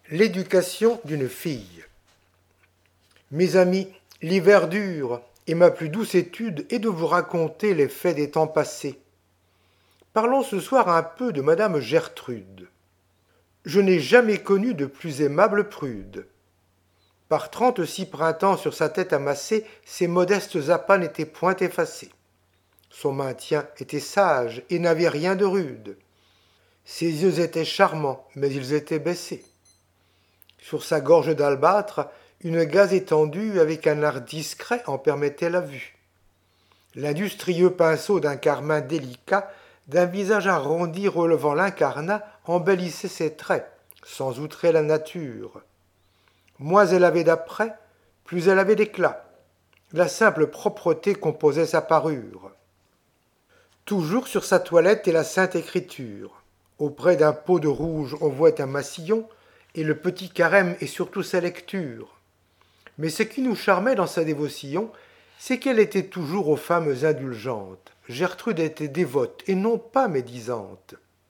L'éducation d'une fille. Mes amis, l'hiver dure, et ma plus douce étude est de vous raconter les faits des temps passés. Parlons ce soir un peu de madame Gertrude. Je n'ai jamais connu de plus aimable prude. Par 36 printemps sur sa tête amassée, ses modestes appas n'étaient point effacés. Son maintien était sage et n'avait rien de rude. Ses yeux étaient charmants, mais ils étaient baissés. Sur sa gorge d'albâtre, une gaze étendue avec un art discret en permettait la vue. L'industrieux pinceau d'un carmin délicat, d'un visage arrondi relevant l'incarnat, embellissait ses traits, sans outrer la nature. Moins elle avait d'apprêt, plus elle avait d'éclat. La simple propreté composait sa parure. Toujours sur sa toilette est la sainte écriture. Auprès d'un pot de rouge on voit un massillon, et le petit carême est surtout sa lecture. Mais ce qui nous charmait dans sa dévotion, c'est qu'elle était toujours aux femmes indulgente. Gertrude était dévote et non pas médisante.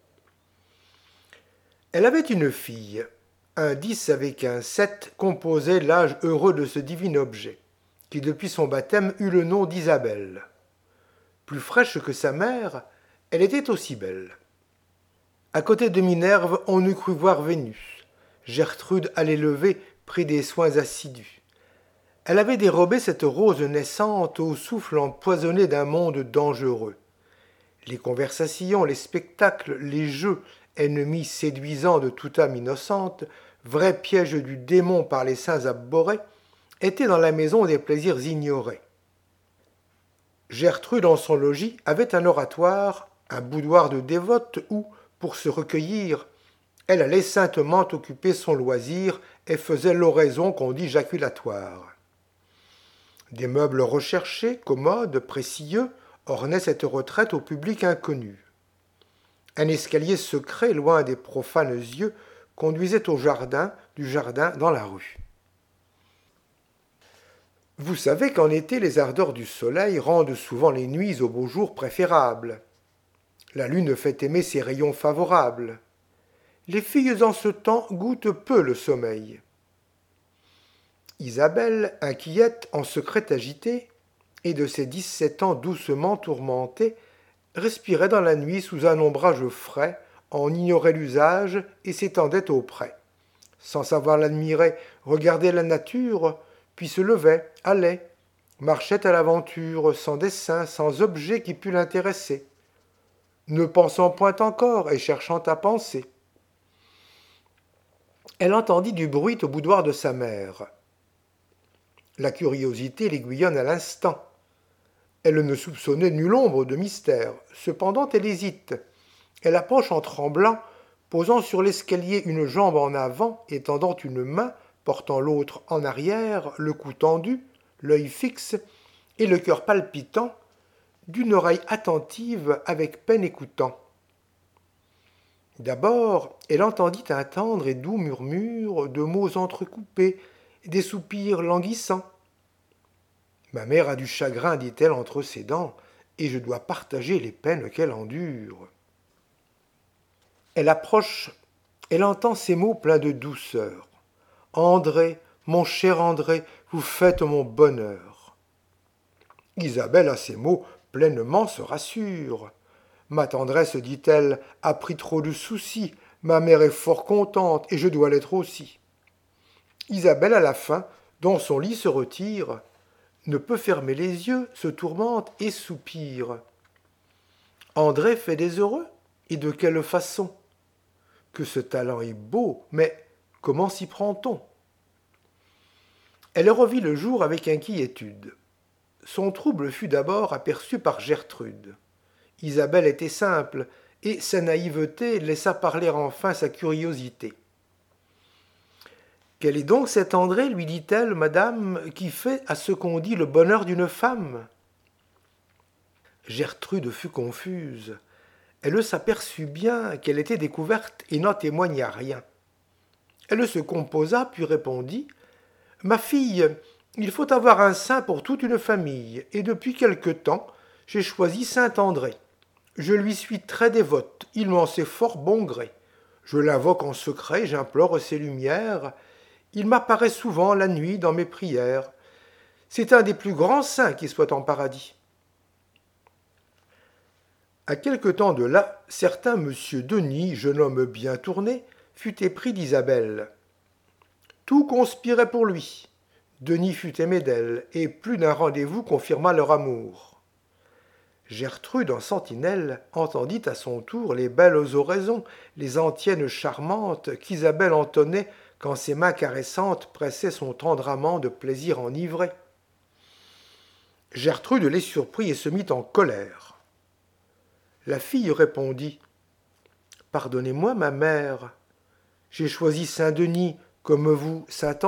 Elle avait une fille. Un 10 avec un 7 composait l'âge heureux de ce divin objet, qui depuis son baptême eut le nom d'Isabelle. Plus fraîche que sa mère, elle était aussi belle. À côté de Minerve, on eût cru voir Vénus. Gertrude, à l'élever, prit des soins assidus. Elle avait dérobé cette rose naissante au souffle empoisonné d'un monde dangereux. Les conversations, les spectacles, les jeux, ennemis séduisants de toute âme innocente, vrais pièges du démon par les saints abhorrés, étaient dans la maison des plaisirs ignorés. Gertrude, en son logis, avait un oratoire, un boudoir de dévote où, pour se recueillir, elle allait saintement occuper son loisir et faisait l'oraison qu'on dit jaculatoire. Des meubles recherchés, commodes, précieux, ornaient cette retraite au public inconnu. Un escalier secret, loin des profanes yeux, conduisait au jardin, du jardin dans la rue. Vous savez qu'en été, les ardeurs du soleil rendent souvent les nuits aux beaux jours préférables. La lune fait aimer ses rayons favorables. Les filles en ce temps goûtent peu le sommeil. Isabelle, inquiète, en secret agitée, et de ses 17 ans doucement tourmentée, respirait dans la nuit sous un ombrage frais, en ignorait l'usage et s'étendait auprès. Sans savoir l'admirer, regardait la nature, puis se levait, allait, marchait à l'aventure, sans dessein, sans objet qui pût l'intéresser, ne pensant point encore et cherchant à penser. Elle entendit du bruit au boudoir de sa mère. La curiosité l'aiguillonne à l'instant. Elle ne soupçonnait nulle ombre de mystère. Cependant, elle hésite. Elle approche en tremblant, posant sur l'escalier une jambe en avant et tendant une main, portant l'autre en arrière, le cou tendu, l'œil fixe et le cœur palpitant, d'une oreille attentive avec peine écoutant. D'abord, elle entendit un tendre et doux murmure de mots entrecoupés, des soupirs languissants. Ma mère a du chagrin, dit-elle entre ses dents, et je dois partager les peines qu'elle endure. Elle approche, elle entend ces mots pleins de douceur. André, mon cher André, vous faites mon bonheur. Isabelle, à ces mots, pleinement se rassure. Ma tendresse, dit-elle, a pris trop de soucis. Ma mère est fort contente, et je dois l'être aussi. Isabelle, à la fin, dans son lit se retire, ne peut fermer les yeux, se tourmente et soupire. André fait des heureux, et de quelle façon? Que ce talent est beau, mais comment s'y prend-on? Elle revit le jour avec inquiétude. Son trouble fut d'abord aperçu par Gertrude. Isabelle était simple, et sa naïveté laissa parler enfin sa curiosité. Quel est donc cet André, lui dit-elle, madame, qui fait à ce qu'on dit le bonheur d'une femme? Gertrude fut confuse. Elle s'aperçut bien qu'elle était découverte et n'en témoigna rien. Elle se composa, puis répondit « Ma fille, il faut avoir un saint pour toute une famille, et depuis quelque temps, j'ai choisi saint André. Je lui suis très dévote, il m'en sait fort bon gré. Je l'invoque en secret, j'implore ses lumières. Il m'apparaît souvent la nuit dans mes prières. C'est un des plus grands saints qui soit en paradis. À quelque temps de là, certain monsieur Denis, jeune homme bien tourné, fut épris d'Isabelle. Tout conspirait pour lui. Denis fut aimé d'elle, et plus d'un rendez-vous confirma leur amour. Gertrude, en sentinelle, entendit à son tour les belles oraisons, les antiennes charmantes qu'Isabelle entonnait quand ses mains caressantes pressaient son tendre amant de plaisir enivré. Gertrude les surprit et se mit en colère. La fille répondit « Pardonnez-moi, ma mère, j'ai choisi Saint-Denis comme vous Saint-André. »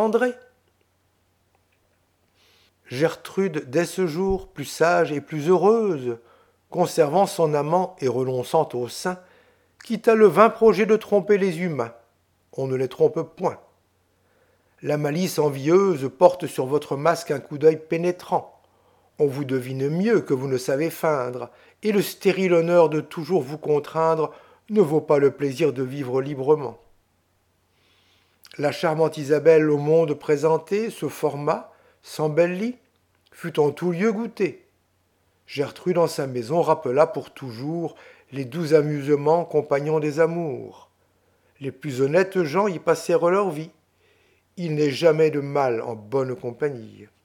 Gertrude, dès ce jour, plus sage et plus heureuse, conservant son amant et renonçant au sein, quitta le vain projet de tromper les humains. On ne les trompe point. La malice envieuse porte sur votre masque un coup d'œil pénétrant. On vous devine mieux que vous ne savez feindre, et le stérile honneur de toujours vous contraindre ne vaut pas le plaisir de vivre librement. La charmante Isabelle au monde présentée se forma, s'embellit, fut en tout lieu goûtée. Gertrude en sa maison rappela pour toujours les doux amusements compagnons des amours. Les plus honnêtes gens y passèrent leur vie. Il n'est jamais de mal en bonne compagnie.